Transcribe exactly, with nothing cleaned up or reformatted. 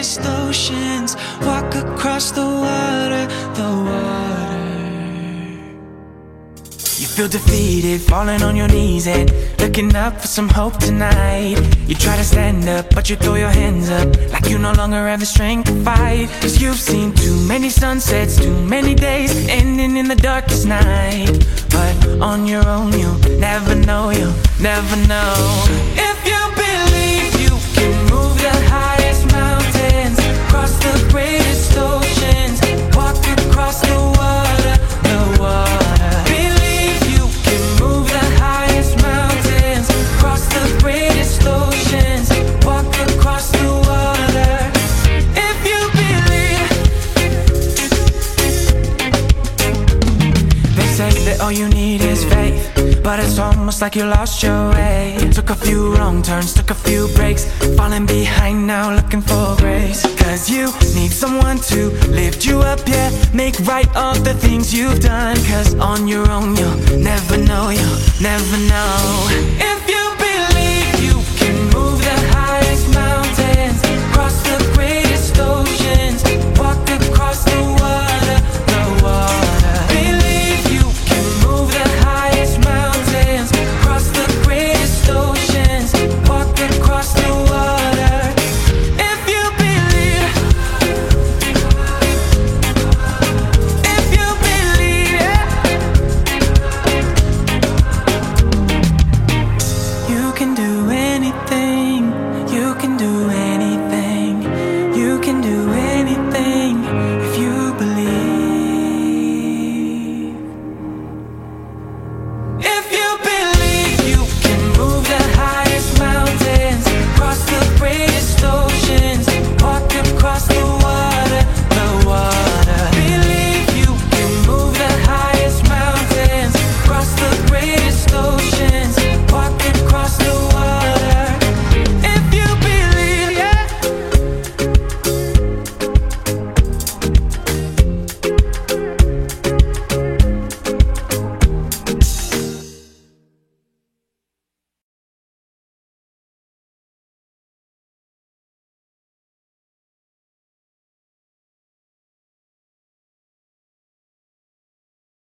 greatest oceans, walk across the water, the water. You feel defeated, falling on your knees and looking up for some hope tonight. You try to stand up, but you throw your hands up like you no longer have the strength to fight. Cause you've seen too many sunsets, too many days ending in the darkest night. But on your own you'll never know, you'll never know. If you believe you can move the highest mountains, cross the greatest oceans, walk across the water, the water. All you need is faith, but it's almost like you lost your way. Took a few wrong turns, took a few breaks, falling behind now looking for grace. Cause you need someone to lift you up, yeah, make right all the things you've done. Cause on your own you'll never know, you'll never know.